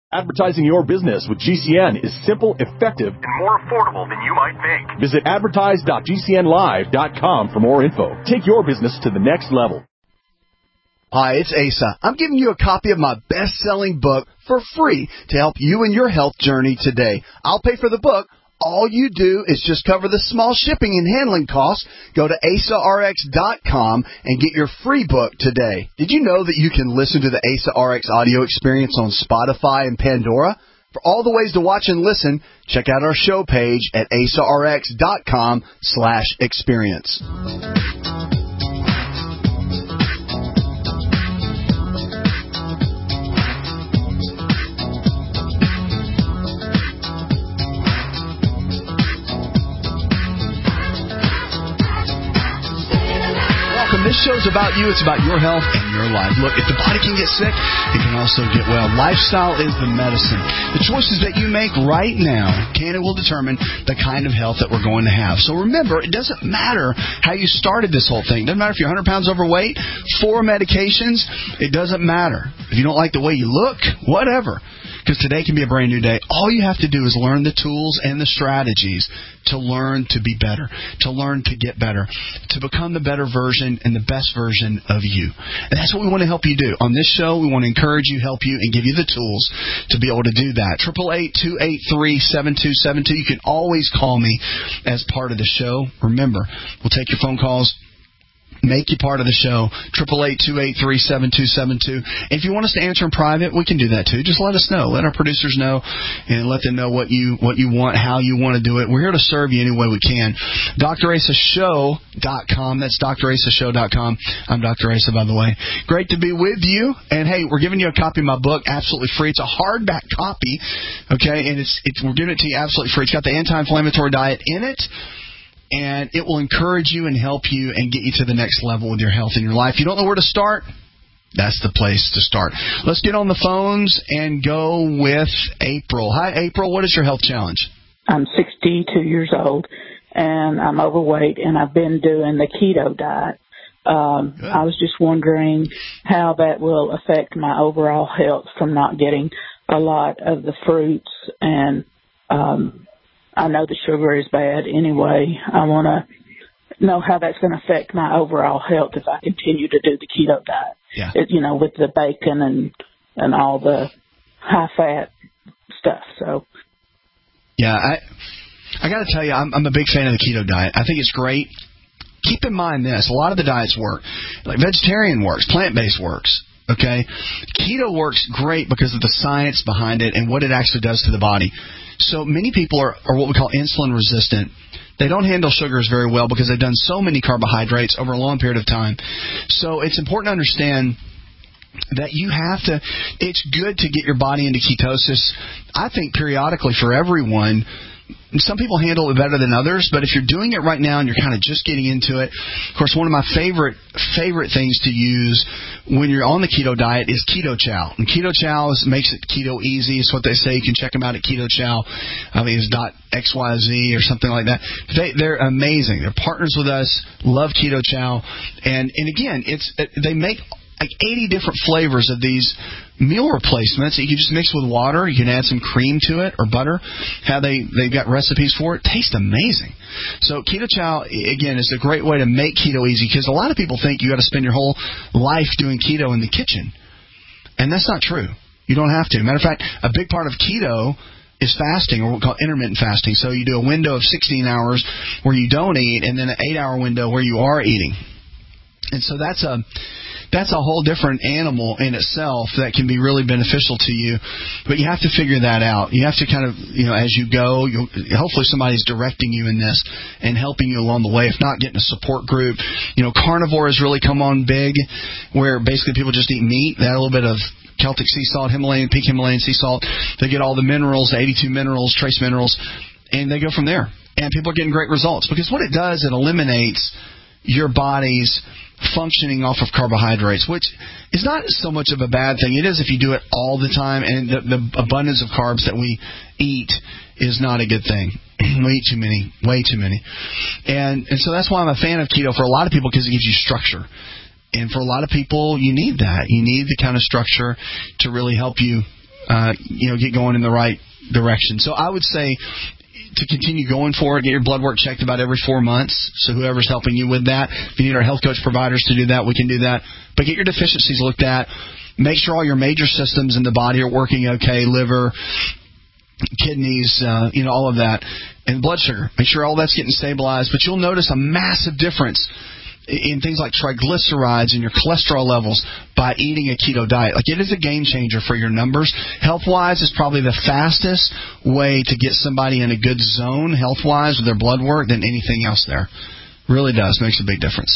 Advertising your business with GCN is simple, effective, and more affordable than you might think. Visit advertise.gcnlive.com for more info. Take your business to the next level. Hi, it's Asa. I'm giving you a copy of my best-selling book for free to help you in your health journey today. I'll pay for the book. All you do is just cover the small shipping and handling costs. Go to AsaRx.com and get your free book today. Did you know that you can listen to the Asa RX audio experience on Spotify and Pandora? For all the ways to watch and listen, check out our show page at AsaRx.com/experience. This show's about you. It's about your health and your life. Look, if the body can get sick, it can also get well. Lifestyle is the medicine. The choices that you make right now can and will determine the kind of health that we're going to have. So remember, it doesn't matter how you started this whole thing. It doesn't matter if you're 100 pounds overweight, 4 medications. It doesn't matter. If you don't like the way you look, whatever. Because today can be a brand new day. All you have to do is learn the tools and the strategies to learn to be better, to learn to get better, to become the better version and the best version of you. And that's what we want to help you do. On this show, we want to encourage you, help you, and give you the tools to be able to do that. 888-283-7272. You can always call me as part of the show. Remember, we'll take your phone calls. Make you part of the show, 888-283-7272. If you want us to answer in private, we can do that too. Just let us know. Let our producers know and let them know what you want, how you want to do it. We're here to serve you any way we can. DrAsaShow.com. That's DrAsaShow.com. I'm Dr. Asa, by the way. Great to be with you. And, hey, we're giving you a copy of my book absolutely free. It's a hardback copy, okay, and we're giving it to you absolutely free. It's got the anti-inflammatory diet in it. And it will encourage you and help you and get you to the next level with your health and your life. If you don't know where to start, that's the place to start. Let's get on the phones and go with April. Hi, April. What is your health challenge? I'm 62 years old, and I'm overweight, and I've been doing the keto diet. I was just wondering how that will affect my overall health from not getting a lot of the fruits and I know the sugar is bad anyway. I want to know how that's going to affect my overall health if I continue to do the keto diet. Yeah. With the bacon and all the high-fat stuff. So. Yeah, I got to tell you, I'm a big fan of the keto diet. I think it's great. Keep in mind this. A lot of the diets work. Like vegetarian works. Plant-based works. Okay? Keto works great because of the science behind it and what it actually does to the body. So many people are what we call insulin resistant. They don't handle sugars very well because they've done so many carbohydrates over a long period of time. So it's important to understand that you have to, it's good to get your body into ketosis, I think periodically for everyone. Some people handle it better than others, but if you're doing it right now and you're kind of just getting into it, of course, one of my favorite things to use when you're on the keto diet is Keto Chow. And Keto Chow makes it keto easy. It's what they say. You can check them out at Keto Chow. I think it's .xyz or something like that. They're amazing. They're partners with us. Love Keto Chow. And again, they make like 80 different flavors of these meal replacements that you can just mix with water. You can add some cream to it or butter. How they've got recipes for it. Tastes amazing. So Keto Chow, again, is a great way to make keto easy because a lot of people think you got to spend your whole life doing keto in the kitchen. And that's not true. You don't have to. Matter of fact, a big part of keto is fasting, or what we call intermittent fasting. So you do a window of 16 hours where you don't eat and then an 8-hour window where you are eating. And so that's a whole different animal in itself that can be really beneficial to you. But you have to figure that out. You have to kind of, as you go, hopefully somebody's directing you in this and helping you along the way. If not, getting a support group. Carnivore has really come on big, where basically people just eat meat. They add a little bit of Celtic sea salt, pink Himalayan sea salt. They get all the minerals, the 82 minerals, trace minerals, and they go from there. And people are getting great results because what it does, it eliminates your body's functioning off of carbohydrates, which is not so much of a bad thing. It is if you do it all the time, and the abundance of carbs that we eat is not a good thing. We eat too many, way too many. And so that's why I'm a fan of keto for a lot of people, because it gives you structure. And for a lot of people, you need that. You need the kind of structure to really help you get going in the right direction. So I would say to continue going for it, get your blood work checked about every 4 months. So whoever's helping you with that, if you need our health coach providers to do that, we can do that. But get your deficiencies looked at. Make sure all your major systems in the body are working okay, liver, kidneys, all of that, and blood sugar. Make sure all that's getting stabilized. But you'll notice a massive difference in things like triglycerides and your cholesterol levels by eating a keto diet. Like, it is a game changer for your numbers. Health-wise, it's probably the fastest way to get somebody in a good zone health-wise with their blood work than anything else there. Really does. Makes a big difference.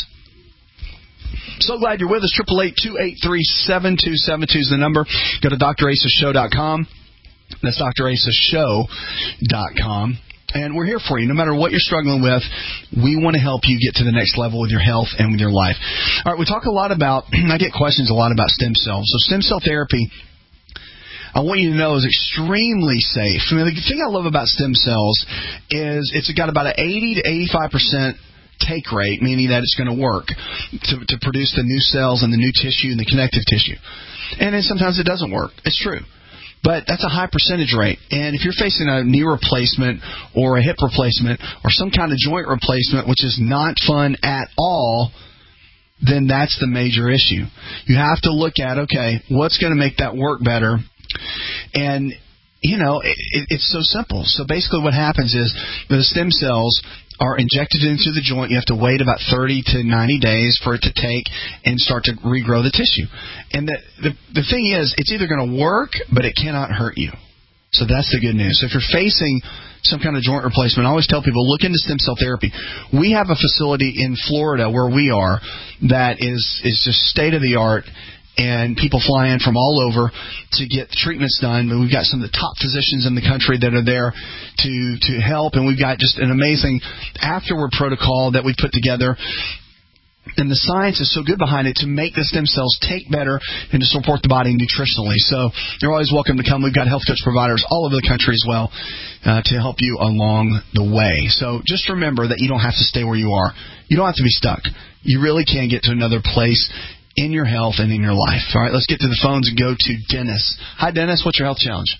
So glad you're with us. 888-283-7272 is the number. Go to drasashow.com. That's drasashow.com. And we're here for you. No matter what you're struggling with, we want to help you get to the next level with your health and with your life. All right, we talk a lot about, I get questions a lot about stem cells. So stem cell therapy, I want you to know, is extremely safe. I mean, the thing I love about stem cells is it's got about an 80 to 85% take rate, meaning that it's going to work to produce the new cells and the new tissue and the connective tissue. And then sometimes it doesn't work. It's true. But that's a high percentage rate. And if you're facing a knee replacement or a hip replacement or some kind of joint replacement, which is not fun at all, then that's the major issue. You have to look at, okay, what's going to make that work better? And, it's so simple. So basically what happens is the stem cells are injected into the joint. You have to wait about 30 to 90 days for it to take and start to regrow the tissue. And the thing is, it's either going to work, but it cannot hurt you. So that's the good news. So if you're facing some kind of joint replacement, I always tell people, look into stem cell therapy. We have a facility in Florida where we are that is just state-of-the-art, and people fly in from all over to get treatments done. But we've got some of the top physicians in the country that are there to help, and we've got just an amazing afterward protocol that we put together. And the science is so good behind it to make the stem cells take better and to support the body nutritionally. So you're always welcome to come. We've got health coach providers all over the country as well to help you along the way. So just remember that you don't have to stay where you are. You don't have to be stuck. You really can get to another place in your health and in your life. All right, let's get to the phones and go to Dennis. Hi, Dennis. What's your health challenge?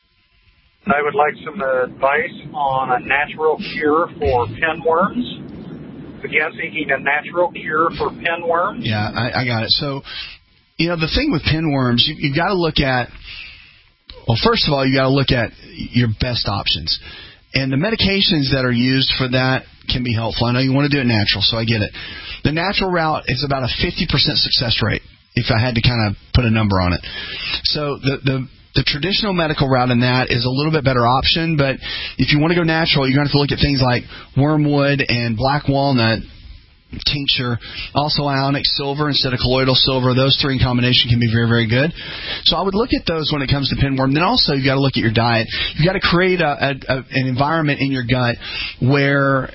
I would like some advice on a natural cure for pinworms. Again, seeking a natural cure for pinworms. Yeah, I got it. So, the thing with pinworms, you've got to look at, well, first of all, you got to look at your best options. And the medications that are used for that can be helpful. I know you want to do it natural, so I get it. The natural route is about a 50% success rate, if I had to kind of put a number on it. So the traditional medical route in that is a little bit better option, but if you want to go natural, you're going to have to look at things like wormwood and black walnut tincture, also ionic silver instead of colloidal silver. Those three in combination can be very, very good. So I would look at those when it comes to pinworm. Then also you've got to look at your diet. You've got to create an environment in your gut where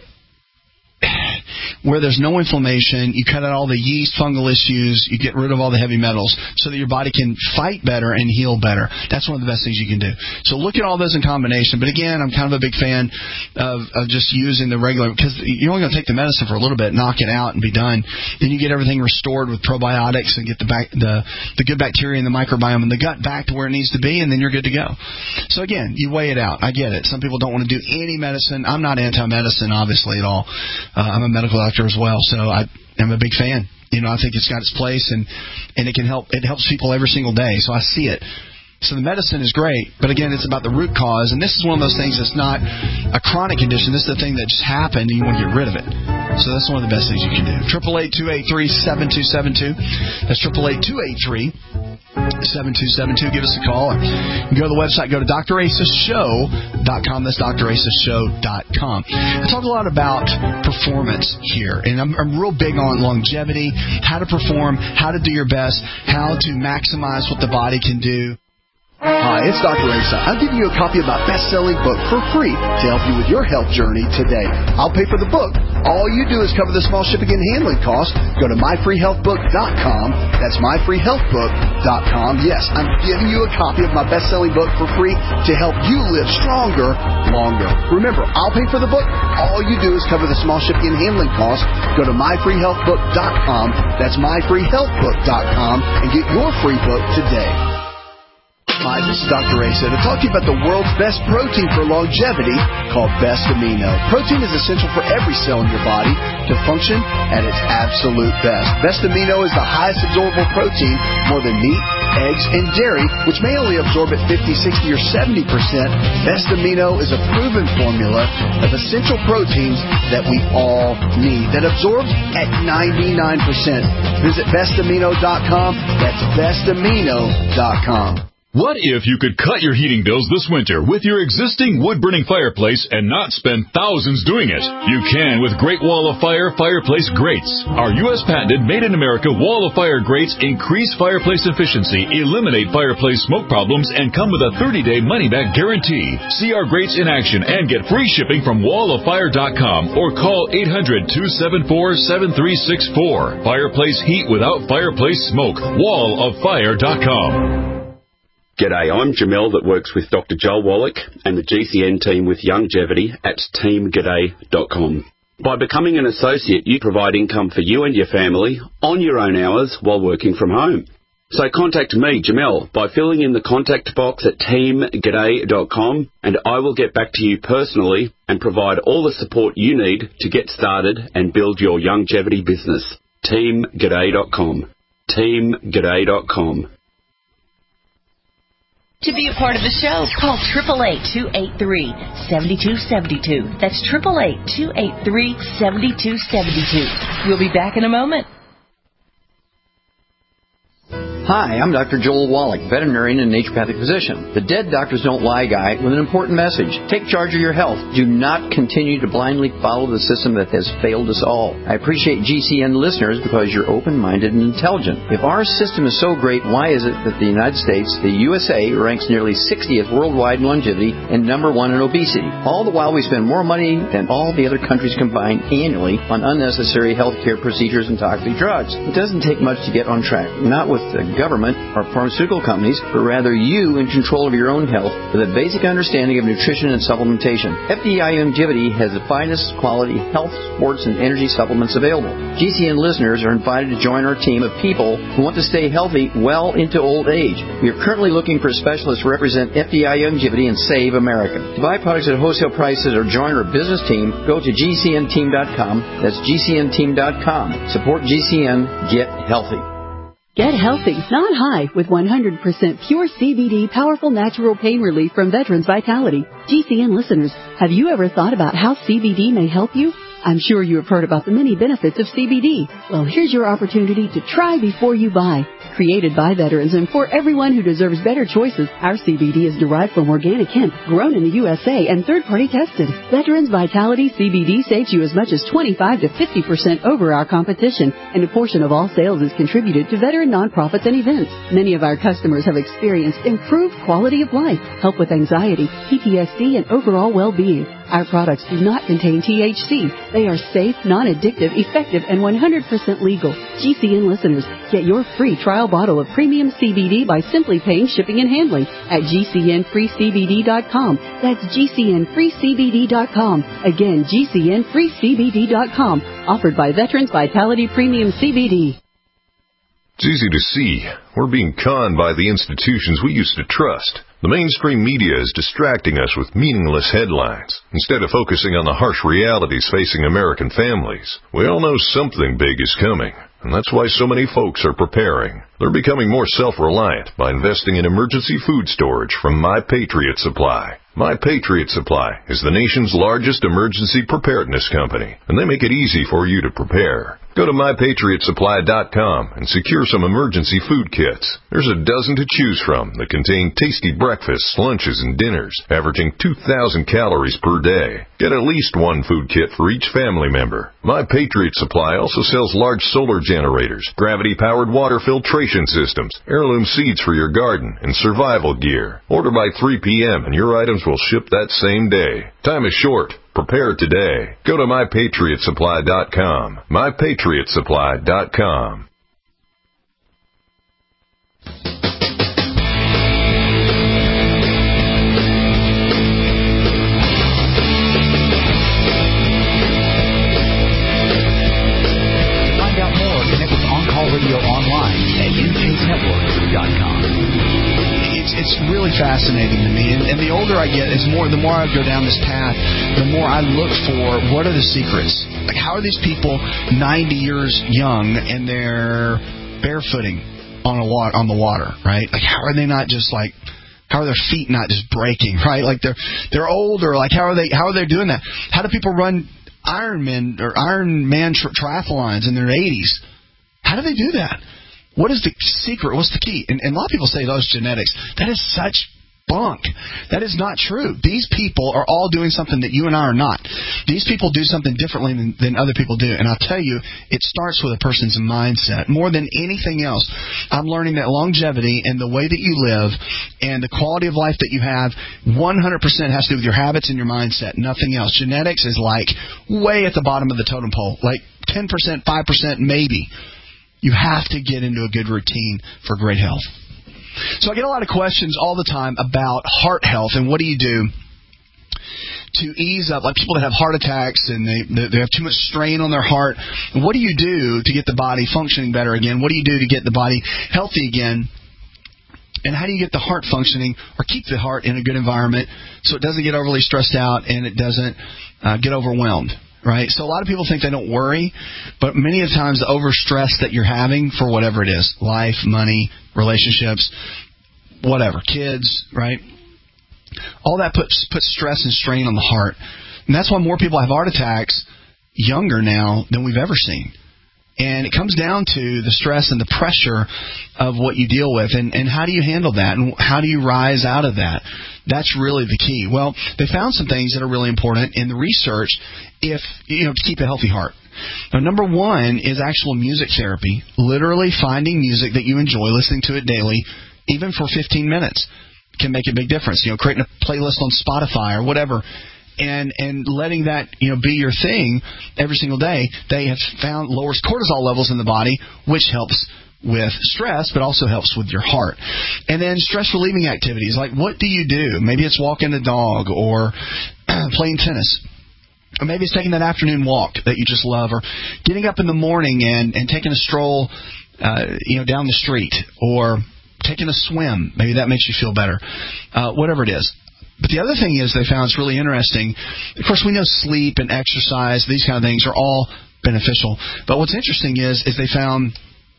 there's no inflammation. You cut out all the yeast, fungal issues. You get rid of all the heavy metals so that your body can fight better and heal better. That's one of the best things you can do. So look at all those in combination. But again, I'm kind of a big fan of just using the regular, because you're only going to take the medicine for a little bit, knock it out, and be done. Then you get everything restored with probiotics and get the good bacteria in the microbiome in the gut back to where it needs to be, and then you're good to go. So again, you weigh it out. I get it. Some people don't want to do any medicine. I'm not anti-medicine, obviously, at all. I'm a medical doctor as well, so I'm a big fan. I think it's got its place, and it can help. It helps people every single day, so I see it. So the medicine is great, but again, it's about the root cause, and this is one of those things that's not a chronic condition. This is the thing that just happened, and you want to get rid of it. So that's one of the best things you can do. 888-283-7272. That's 888-283-7272. Give us a call. Or go to the website. Go to drasashow.com. That's drasashow.com. I talk a lot about performance here, and I'm real big on longevity, how to perform, how to do your best, how to maximize what the body can do. Hi, it's Dr. Asa. I'm giving you a copy of my best-selling book for free to help you with your health journey today. I'll pay for the book. All you do is cover the small shipping and handling costs. Go to myfreehealthbook.com. That's myfreehealthbook.com. Yes, I'm giving you a copy of my best-selling book for free to help you live stronger, longer. Remember, I'll pay for the book. All you do is cover the small shipping and handling costs. Go to myfreehealthbook.com. That's myfreehealthbook.com and get your free book today. Hi, this is Dr. Asa to talk to you about the world's best protein for longevity called Best Amino. Protein is essential for every cell in your body to function at its absolute best. Best Amino is the highest absorbable protein, more than meat, eggs, and dairy, which may only absorb at 50, 60, or 70%. Best Amino is a proven formula of essential proteins that we all need that absorbs at 99%. Visit bestamino.com. That's bestamino.com. What if you could cut your heating bills this winter with your existing wood-burning fireplace and not spend thousands doing it? You can with Great Wall of Fire fireplace grates. Our U.S. patented made-in-America Wall of Fire grates increase fireplace efficiency, eliminate fireplace smoke problems, and come with a 30-day money-back guarantee. See our grates in action and get free shipping from walloffire.com or call 800-274-7364. Fireplace heat without fireplace smoke. walloffire.com. G'day, I'm Jamel that works with Dr. Joel Wallach and the GCN team with Longevity at teamg'day.com. By becoming an associate, you provide income for you and your family on your own hours while working from home. So contact me, Jamel, by filling in the contact box at teamg'day.com, and I will get back to you personally and provide all the support you need to get started and build your longevity business. teamg'day.com. teamg'day.com. To be a part of the show, call 888-283-7272. That's 888-283-7272. We'll be back in a moment. Hi, I'm Dr. Joel Wallach, veterinarian and naturopathic physician. The Dead Doctors Don't Lie guy with an important message. Take charge of your health. Do not continue to blindly follow the system that has failed us all. I appreciate GCN listeners because you're open-minded and intelligent. If our system is so great, why is it that the United States, the USA, ranks nearly 60th worldwide in longevity and number 1 in obesity? All the while we spend more money than all the other countries combined annually on unnecessary healthcare procedures and toxic drugs. It doesn't take much to get on track. Not with the government or pharmaceutical companies, but rather you in control of your own health with a basic understanding of nutrition and supplementation. FDI Longevity has the finest quality health, sports, and energy supplements available. GCN listeners are invited to join our team of people who want to stay healthy well into old age. We are currently looking for specialists to represent FDI Longevity and Save America. To buy products at wholesale prices or join our business team, go to GCNteam.com. That's GCNteam.com. Support GCN. Get healthy. Get healthy, not high, with 100% pure CBD powerful natural pain relief from Veterans Vitality. GCN listeners, have you ever thought about how CBD may help you? I'm sure you have heard about the many benefits of CBD. Well, here's your opportunity to try before you buy. Created by veterans and for everyone who deserves better choices, our CBD is derived from organic hemp, grown in the USA, and third-party tested. Veterans Vitality CBD saves you as much as 25 to 50% over our competition, and a portion of all sales is contributed to veteran nonprofits and events. Many of our customers have experienced improved quality of life, help with anxiety, PTSD, and overall well-being. Our products do not contain THC. They are safe, non-addictive, effective, and 100% legal. GCN listeners, get your free trial bottle of premium CBD by simply paying shipping and handling at GCNFreeCBD.com. That's GCNFreeCBD.com. Again, GCNFreeCBD.com. Offered by Veterans Vitality Premium CBD. It's easy to see. We're being conned by the institutions we used to trust. The mainstream media is distracting us with meaningless headlines instead of focusing on the harsh realities facing American families. We all know something big is coming, and that's why so many folks are preparing. They're becoming more self-reliant by investing in emergency food storage from My Patriot Supply. My Patriot Supply is the nation's largest emergency preparedness company, and they make it easy for you to prepare. Go to MyPatriotSupply.com and secure some emergency food kits. There's a dozen to choose from that contain tasty breakfasts, lunches, and dinners, averaging 2,000 calories per day. Get at least one food kit for each family member. My Patriot Supply also sells large solar generators, gravity-powered water filtration systems, heirloom seeds for your garden, and survival gear. Order by 3 p.m. and your items will ship that same day. Time is short. Prepare today. Go to MyPatriotSupply.com. MyPatriotSupply.com. Find out more. Connect with On Call Radio online at nchasenetwork.com. It's really fascinating to me. And the older I get, the more I go down this path, the more I look for what are the secrets. Like, how are these people 90 years young and they're barefooting on the water, right? Like, how are they not just like, how are their feet not just breaking, right? Like they're older. Like, how are they doing that? How do people run Ironman triathlons in their 80s? How do they do that? What is the secret? What's the key? And a lot of people say those genetics. That is such bunk. That is not true. These people are all doing something that you and I are not. These people do something differently than other people do. And I'll tell you, it starts with a person's mindset. More than anything else, I'm learning that longevity and the way that you live and the quality of life that you have 100% has to do with your habits and your mindset, nothing else. Genetics is like way at the bottom of the totem pole, like 10%, 5% maybe. You have to get into a good routine for great health. So I get a lot of questions all the time about heart health and what do you do to ease up, like people that have heart attacks and they have too much strain on their heart. What do you do to get the body functioning better again? What do you do to get the body healthy again? And how do you get the heart functioning or keep the heart in a good environment so it doesn't get overly stressed out and it doesn't get overwhelmed? Right? So a lot of people think they don't worry, but many of the times the overstress that you're having for whatever it is, life, money, relationships, whatever, kids, right? All that puts stress and strain on the heart. And that's why more people have heart attacks younger now than we've ever seen. And it comes down to the stress and the pressure of what you deal with. And how do you handle that? And how do you rise out of that? That's really the key. Well, they found some things that are really important in the research to keep a healthy heart. Now, number one is actual music therapy. Literally finding music that you enjoy, listening to it daily, even for 15 minutes, can make a big difference. Creating a playlist on Spotify or whatever. And letting that be your thing every single day, they have found lowers cortisol levels in the body, which helps with stress, but also helps with your heart. And then stress relieving activities, like what do you do? Maybe it's walking the dog or playing tennis. Or maybe it's taking that afternoon walk that you just love, or getting up in the morning and taking a stroll down the street, or taking a swim. Maybe that makes you feel better. Whatever it is. But the other thing is they found it's really interesting. Of course, we know sleep and exercise, these kind of things are all beneficial. But what's interesting is they found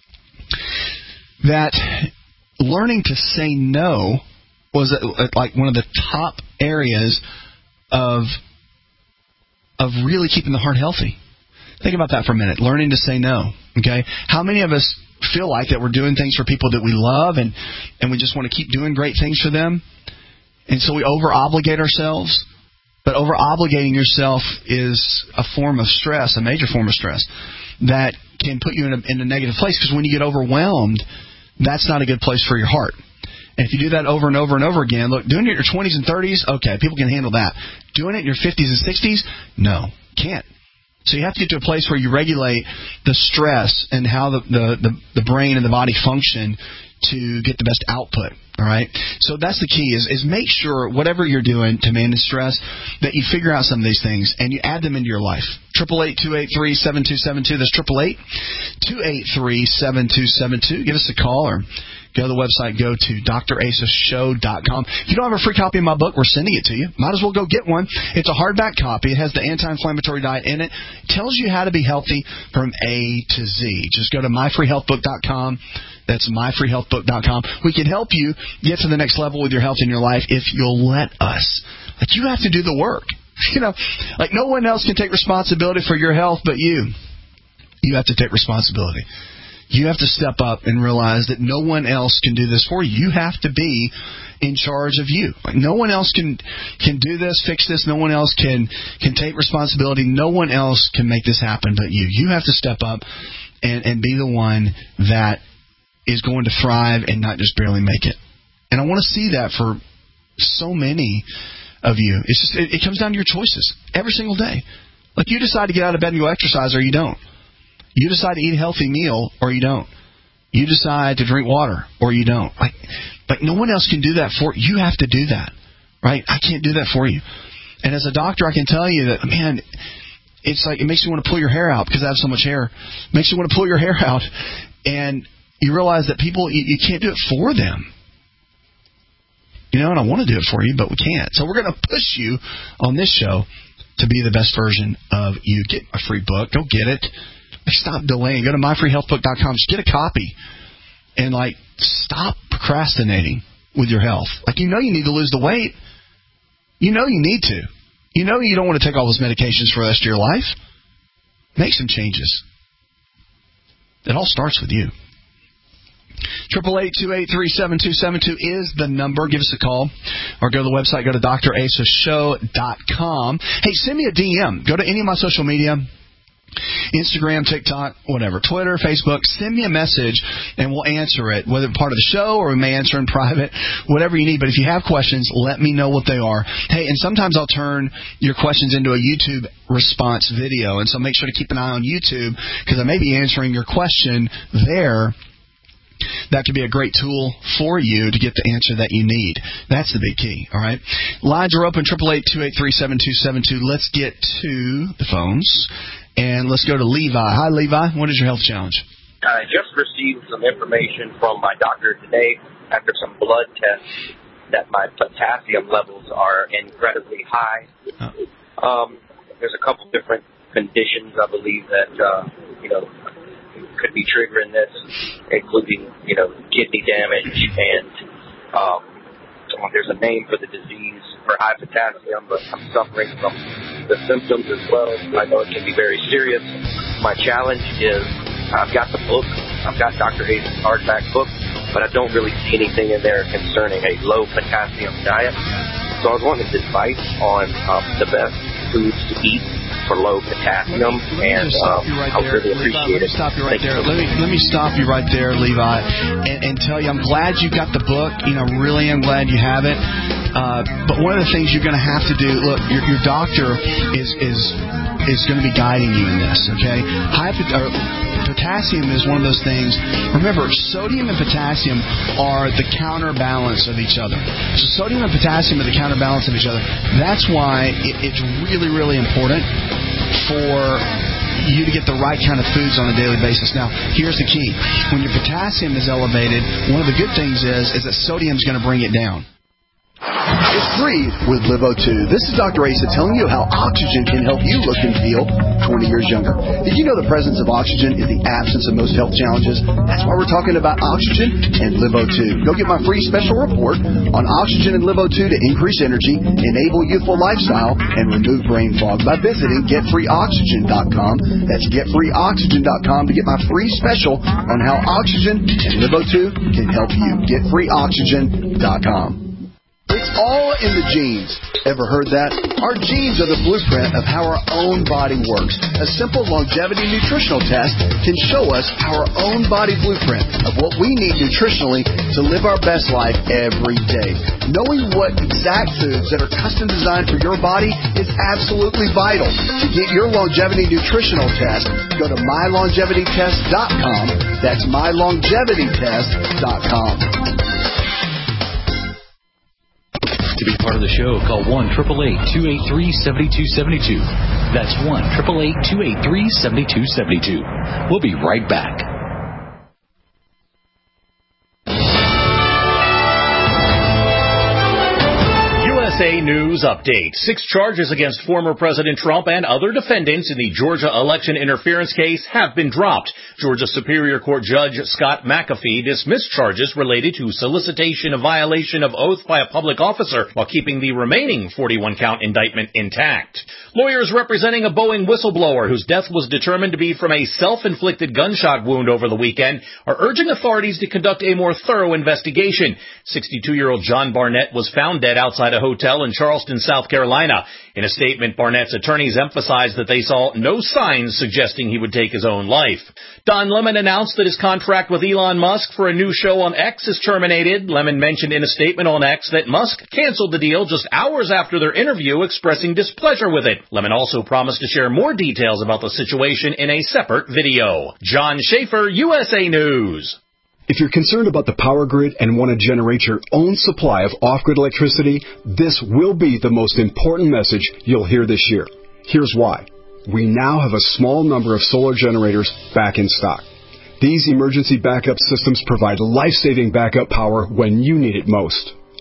that learning to say no was like one of the top areas of really keeping the heart healthy. Think about that for a minute. Learning to say no. Okay? How many of us feel like that we're doing things for people that we love and we just want to keep doing great things for them? And so we over-obligate ourselves. But over-obligating yourself is a form of stress, a major form of stress, that can put you in a negative place. Because when you get overwhelmed, that's not a good place for your heart. And if you do that over and over and over again, look, doing it in your 20s and 30s, okay, people can handle that. Doing it in your 50s and 60s, no, can't. So you have to get to a place where you regulate the stress and how the brain and the body function to get the best output. All right? So that's the key is make sure whatever you're doing to manage stress that you figure out some of these things and you add them into your life. 888-283-7272. That's 888-283-7272. Give us a call or go to the website. Go to drasashow.com. If you don't have a free copy of my book, we're sending it to you. Might as well go get one. It's a hardback copy. It has the anti-inflammatory diet in it. It tells you how to be healthy from A to Z. Just go to myfreehealthbook.com. That's myfreehealthbook.com. We can help you get to the next level with your health in your life if you'll let us. Like, you have to do the work. Like no one else can take responsibility for your health but you. You have to take responsibility. You have to step up and realize that no one else can do this for you. You have to be in charge of you. Like no one else can do this, fix this. No one else can take responsibility. No one else can make this happen but you. You have to step up and be the one that is going to thrive and not just barely make it. And I want to see that for so many of you. It's just it comes down to your choices every single day. Like you decide to get out of bed and go exercise or you don't. You decide to eat a healthy meal or you don't. You decide to drink water or you don't. Like no one else can do that for you. You have to do that, right? I can't do that for you. And as a doctor, I can tell you that, man, it's like it makes you want to pull your hair out because I have so much hair. It makes you want to pull your hair out, and you realize that people, you can't do it for them. You know, and I want to do it for you, but we can't. So we're going to push you on this show to be the best version of you. Get a free book. Go get it. Stop delaying. Go to myfreehealthbook.com. Just get a copy. And, stop procrastinating with your health. You need to lose the weight. You know you need to. You know you don't want to take all those medications for the rest of your life. Make some changes. It all starts with you. 888-283-7272 is the number. Give us a call. Or go to the website. Go to drasashow.com. Hey, send me a DM. Go to any of my social media. Instagram, TikTok, whatever, Twitter, Facebook. Send me a message and we'll answer it, whether part of the show or we may answer in private, whatever you need. But if you have questions, let me know what they are. Hey, and sometimes I'll turn your questions into a YouTube response video, and so make sure to keep an eye on YouTube because I may be answering your question there. That could be a great tool for you to get the answer that you need. That's the big key, all right? Lines are open, 888-283-7272. Let's get to the phones, and let's go to Levi. Hi, Levi. What is your health challenge? I just received some information from my doctor today after some blood tests that my potassium levels are incredibly high. There's a couple different conditions, I believe, that, could be triggering this, including, kidney damage, and there's a name for the disease for high potassium, but I'm suffering from the symptoms as well. I know it can be very serious. My challenge is I've got the book. I've got Dr. Hayes' hardback book, but I don't really see anything in there concerning a low potassium diet. So I was wanting advice on the best foods to eat for low potassium, and I really appreciate it. Let me stop you right there, Levi, and tell you I'm glad you got the book. Really am glad you have it. But one of the things you're going to have to do, look, your doctor is going to be guiding you in this, okay? Potassium is one of those things. Remember, sodium and potassium are the counterbalance of each other. So sodium and potassium are the counterbalance of each other. That's why it's really, really important for you to get the right kind of foods on a daily basis. Now, here's the key. When your potassium is elevated, one of the good things is that sodium is going to bring it down. It's Breathe with Livo2. This is Dr. Asa telling you how oxygen can help you look and feel 20 years younger. Did you know the presence of oxygen is the absence of most health challenges? That's why we're talking about oxygen and Livo2. Go get my free special report on oxygen and Livo2 to increase energy, enable youthful lifestyle, and remove brain fog by visiting getfreeoxygen.com. That's getfreeoxygen.com to get my free special on how oxygen and Livo2 can help you. Getfreeoxygen.com. It's all in the genes. Ever heard that? Our genes are the blueprint of how our own body works. A simple longevity nutritional test can show us our own body blueprint of what we need nutritionally to live our best life every day. Knowing what exact foods that are custom designed for your body is absolutely vital. To get your longevity nutritional test, go to mylongevitytest.com. That's mylongevitytest.com. To be part of the show, call 1-888-283-7272. That's 1-888-283-7272. We'll be right back. USA News Update. 6 charges against former President Trump and other defendants in the Georgia election interference case have been dropped. Georgia Superior Court Judge Scott McAfee dismissed charges related to solicitation of violation of oath by a public officer while keeping the remaining 41-count indictment intact. Lawyers representing a Boeing whistleblower whose death was determined to be from a self-inflicted gunshot wound over the weekend are urging authorities to conduct a more thorough investigation. 62-year-old John Barnett was found dead outside a hotel in Charleston, South Carolina. In a statement, Barnett's attorneys emphasized that they saw no signs suggesting he would take his own life. Don Lemon announced that his contract with Elon Musk for a new show on X is terminated. Lemon mentioned in a statement on X that Musk canceled the deal just hours after their interview, expressing displeasure with it. Lemon also promised to share more details about the situation in a separate video. John Schaefer, USA News. If you're concerned about the power grid and want to generate your own supply of off-grid electricity, this will be the most important message you'll hear this year. Here's why. We now have a small number of solar generators back in stock. These emergency backup systems provide life-saving backup power when you need it most.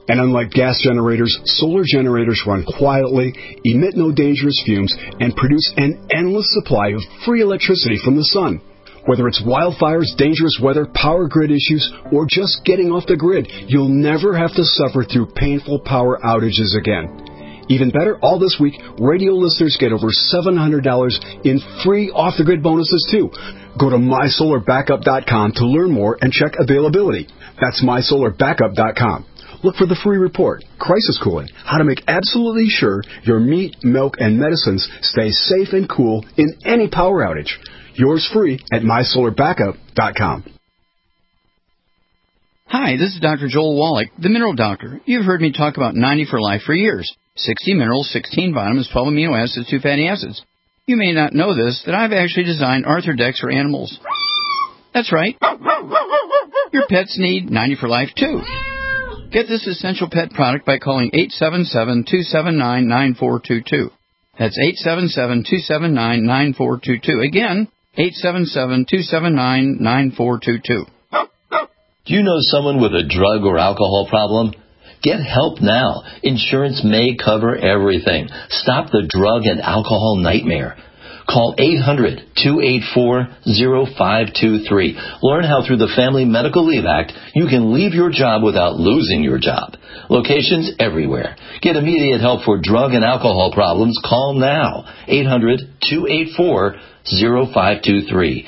And unlike gas generators, solar generators run quietly, emit no dangerous fumes, and produce an endless supply of free electricity from the sun. Whether it's wildfires, dangerous weather, power grid issues, or just getting off the grid, you'll never have to suffer through painful power outages again. Even better, all this week, radio listeners get over $700 in free off-the-grid bonuses, too. Go to MySolarBackup.com to learn more and check availability. That's MySolarBackup.com. Look for the free report, Crisis Cooling, how to make absolutely sure your meat, milk, and medicines stay safe and cool in any power outage. Yours free at MySolarBackup.com. Hi, this is Dr. Joel Wallach, the Mineral Doctor. You've heard me talk about 90 for Life for years. 60 minerals, 16 vitamins, 12 amino acids, 2 fatty acids. You may not know this, that I've actually designed Arthrodex for animals. That's right. Your pets need 90 for Life, too. Get this essential pet product by calling 877-279-9422. That's 877-279-9422. Again, 877-279-9422. Do you know someone with a drug or alcohol problem? Get help now. Insurance may cover everything. Stop the drug and alcohol nightmare. Call 800-284-0523. Learn how through the Family Medical Leave Act you can leave your job without losing your job. Locations everywhere. Get immediate help for drug and alcohol problems. Call now. 800-284-0523.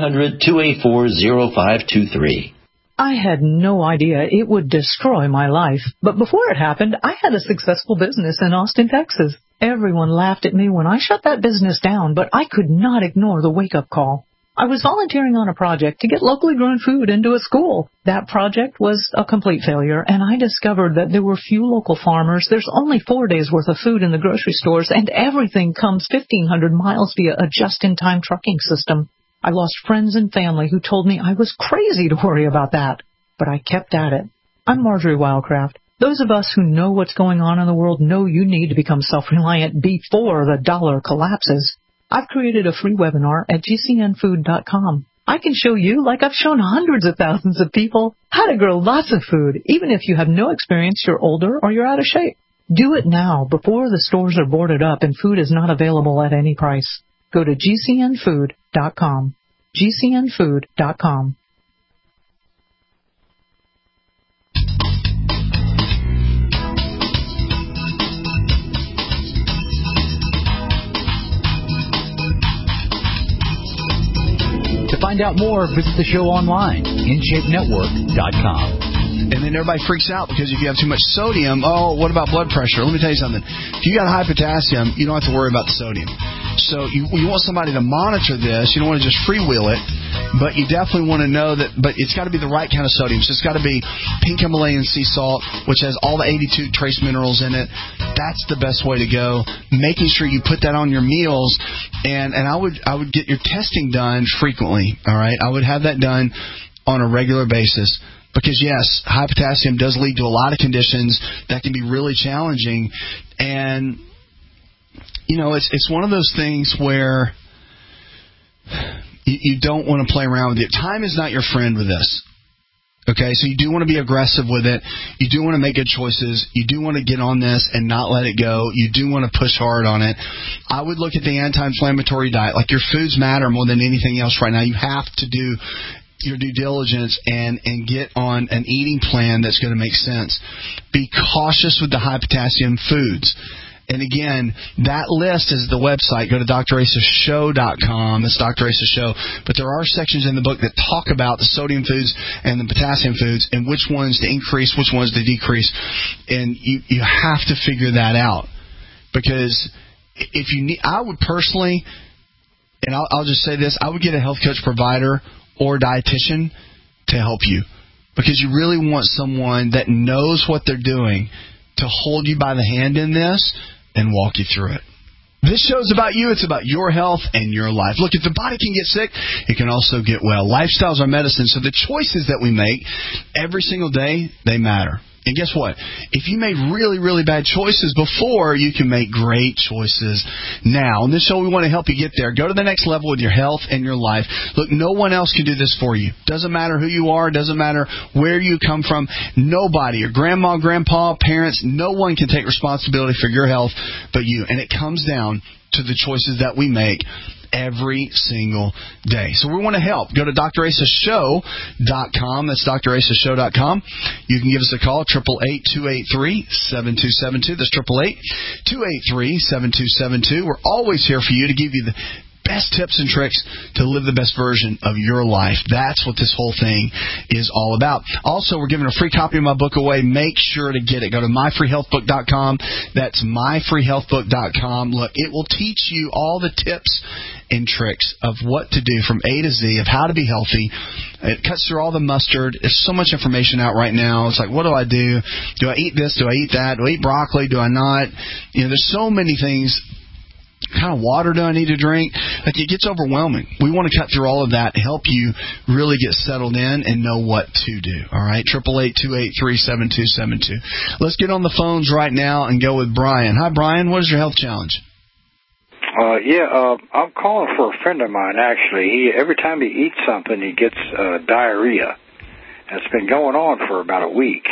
800-284-0523. I had no idea it would destroy my life. But before it happened, I had a successful business in Austin, Texas. Everyone laughed at me when I shut that business down, but I could not ignore the wake-up call. I was volunteering on a project to get locally grown food into a school. That project was a complete failure, and I discovered that there were few local farmers. There's only 4 days' worth of food in the grocery stores, and everything comes 1,500 miles via a just-in-time trucking system. I lost friends and family who told me I was crazy to worry about that. But I kept at it. I'm Marjorie Wildcraft. Those of us who know what's going on in the world know you need to become self-reliant before the dollar collapses. I've created a free webinar at GCNfood.com. I can show you, like I've shown hundreds of thousands of people, how to grow lots of food, even if you have no experience, you're older, or you're out of shape. Do it now, before the stores are boarded up and food is not available at any price. Go to GCNfood.com. GCNfood.com. To find out more, visit the show online, InShapeNetwork.com. And then everybody freaks out because if you have too much sodium, oh, what about blood pressure? Let me tell you something. If you got high potassium, you don't have to worry about the sodium. So you want somebody to monitor this. You don't want to just freewheel it, but you definitely want to know that. But it's got to be the right kind of sodium. So it's got to be pink Himalayan sea salt, which has all the 82 trace minerals in it. That's the best way to go. Making sure you put that on your meals, and I would get your testing done frequently. All right, I would have that done on a regular basis. Because, yes, high potassium does lead to a lot of conditions that can be really challenging. And, you know, it's one of those things where you don't want to play around with it. Time is not your friend with this. Okay, so you do want to be aggressive with it. You do want to make good choices. You do want to get on this and not let it go. You do want to push hard on it. I would look at the anti-inflammatory diet. Like, your foods matter more than anything else right now. You have to do your due diligence and get on an eating plan that's going to make sense. Be cautious with the high potassium foods. And again, that list is the website. Go to drasashow.com. It's Dr. Asa Show. But there are sections in the book that talk about the sodium foods and the potassium foods and which ones to increase, which ones to decrease. And you have to figure that out. Because if you need, I would personally, and I'll just say this, I would get a health coach provider or dietitian to help you, because you really want someone that knows what they're doing to hold you by the hand in this and walk you through it. This show's about you. It's about your health and your life. Look, if the body can get sick, it can also get well. Lifestyles are medicine, so the choices that we make every single day, they matter. And guess what? If you made really, really bad choices before, you can make great choices now. On this show, we want to help you get there. Go to the next level with your health and your life. Look, no one else can do this for you. Doesn't matter who you are. Doesn't matter where you come from. Nobody, your grandma, grandpa, parents, no one can take responsibility for your health but you. And it comes down to the choices that we make every single day. So we want to help. Go to drasashow.com. That's drasashow.com. You can give us a call, 888-283-7272. That's 888-283-7272. We're always here for you to give you the best tips and tricks to live the best version of your life. That's what this whole thing is all about. Also, we're giving a free copy of my book away. Make sure to get it. Go to myfreehealthbook.com. That's myfreehealthbook.com. Look, it will teach you all the tips and tricks of what to do from A to Z, of how to be healthy. It cuts through all the mustard. There's so much information out right now. It's like, what do I do? Do I eat this? Do I eat that? Do I eat broccoli? Do I not? There's so many things. What kind of water do I need to drink? Like, it gets overwhelming. We want to cut through all of that, help you really get settled in and know what to do. All right, 888-283-7272. Let's get on the phones right now and go with Brian. Hi, Brian. What is your health challenge? I'm calling for a friend of mine, actually. Every time he eats something, he gets diarrhea. And it's been going on for about a week.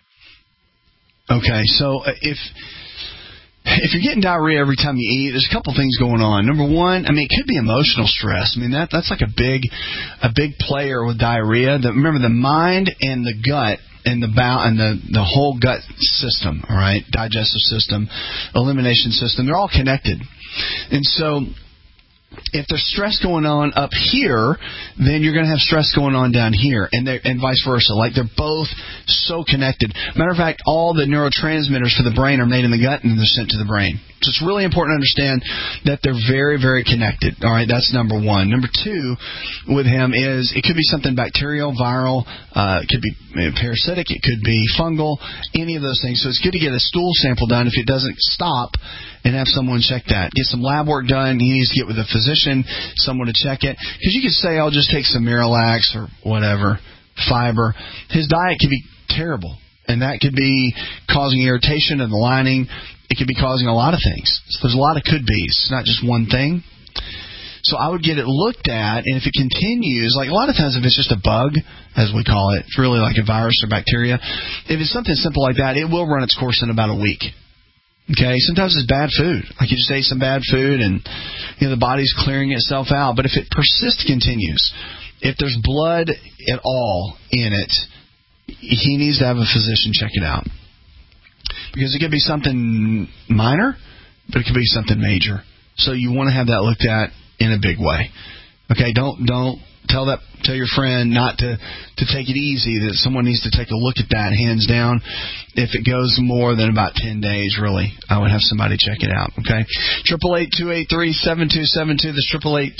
Okay, so if you're getting diarrhea every time you eat, there's a couple things going on. Number one, it could be emotional stress. That's like a big player with diarrhea. Remember, the mind and the gut and the bowel and the whole gut system, all right, digestive system, elimination system, they're all connected. And so if there's stress going on up here, then you're going to have stress going on down here, and vice versa. Like, they're both so connected. Matter of fact, all the neurotransmitters for the brain are made in the gut and they're sent to the brain. So it's really important to understand that they're very, very connected. All right, that's number one. Number two with him is it could be something bacterial, viral, it could be parasitic, it could be fungal, any of those things. So it's good to get a stool sample done if it doesn't stop and have someone check that. Get some lab work done. He needs to get with a physician, someone to check it. Because you could say, I'll just take some Miralax or whatever, fiber. His diet could be terrible, and that could be causing irritation in the lining. It could be causing a lot of things. So there's a lot of could-be's. It's not just one thing. So I would get it looked at, and if it continues, like a lot of times if it's just a bug, as we call it, it's really like a virus or bacteria. If it's something simple like that, it will run its course in about a week. Okay, sometimes it's bad food. Like, you just ate some bad food and the body's clearing itself out. But if it persists, continues, if there's blood at all in it, he needs to have a physician check it out. Because it could be something minor, but it could be something major. So you want to have that looked at in a big way. Okay, don't tell your friend not to take it easy, that someone needs to take a look at that, hands down. If it goes more than about 10 days, really, I would have somebody check it out, okay? 888-283-7272. That's